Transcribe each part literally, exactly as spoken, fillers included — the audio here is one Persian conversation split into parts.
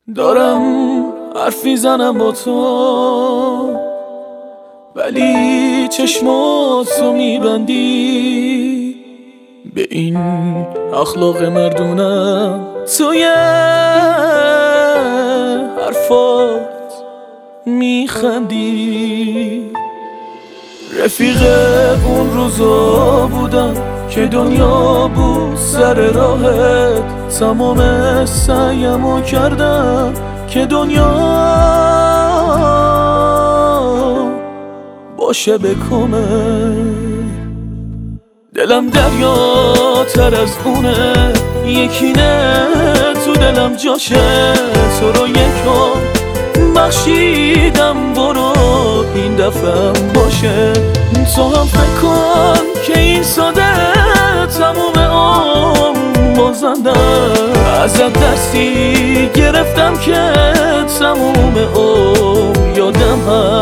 دارم حرف میزنم با تو، ولی چشماتو میبندی به این اخلاق مردونم. توی حرفات میخندی. رفیق اون روزا بودم که دنیا بود سر راهت، تمام سعیمو کردم که دنیا باشه به کمه. دلم دریا تر از اونه، یکی نه تو دلم جاشه. تو رو یکم بخشیدم، برو این دفعه باشه. تو هم فکر کن که این ساده تموم عمر بازندم. ازت درسی گرفتم که تموم عمر یادم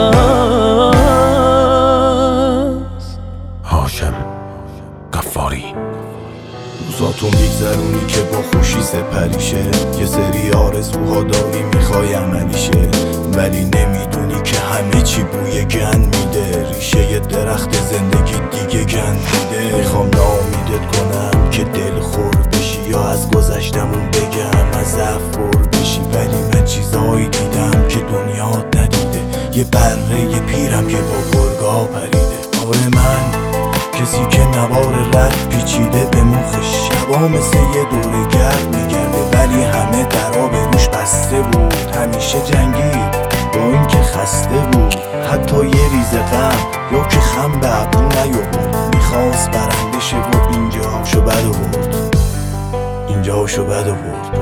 هست. هاشم غفاری. روزاتون میگذرونی که با خوشی سپریشه، یه سری آرزوها داری میخوای عملیشه، ولی نمیدونی که همه چی بوی گند میده. ریشه یه درخت زندگی دیگه گند میده. میخوام ناامیدت کنم که دل خور بشی، یا از گذشتمون بگم از افور بشی، ولی من چیزایی دیدم که دنیا ندیده. یه بره یه پیرم که با گرگا پریده. آره من کسی که نوار رد پیچیده به مخش، شبا مثل یه دوره گرد میگرده، ولی همه درا به روش بسته بود. همیشه جنگید با این که خسته بود، حتی یه ریز غم یا که خم به ابرو نیاورد. میخواست برنده شه و اینجاشو بد آورد، اینجاشو بد آورد.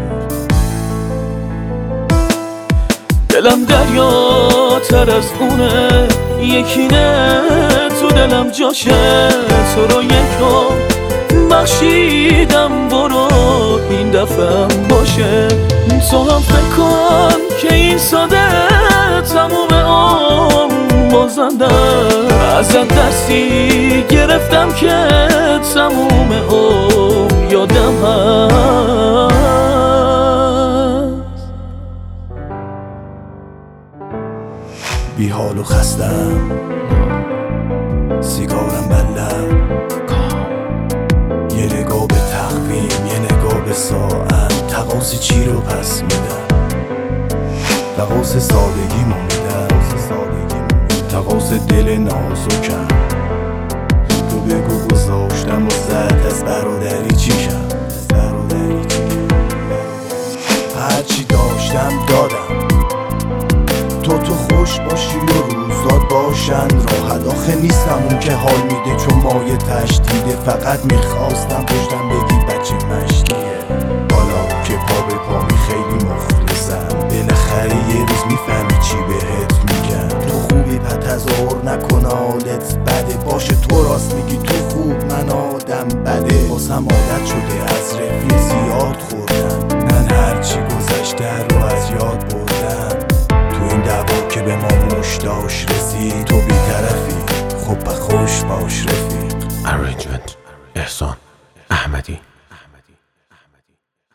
دلم دریا تر از اونه، یکی نه تو دلم جاشه. تو رو یکم بخشیدم، برو این دفعه باشه. تو هم فکر کن که این ساده تموم عمر بازندم. ازت درسی گرفتم که تموم عمر یادم هست. بی حال و خستم، سیگارم بلم، یه نگاه به تقویم، یه نگاه به ساعت. تقاضی چی رو پس میدم؟ تقاضی سادگی مو میدم، تقاضی دل نازکم. تو بگو گذاشتم و زد از برادری چی کم؟ هرچی داشتم دادم، تو تو خوش باشی و روزات باشن راحت. آخه نیستم اون که حال میده چون مایه تشدیده، فقط میخواستم پشتم بگی بچه مشتیه. حالا که پا به پامی خیلی مخلصم، بالاخره یه روز میفهمی چی بهت میگم. تو خوبی پا تظاهر نکن حالت بده، باشه تو راست میگی تو خوب من آدم بده. بازم عادت شده از رفیق زیاد خوردم، من هرچی گذشته رو از یاد بردم.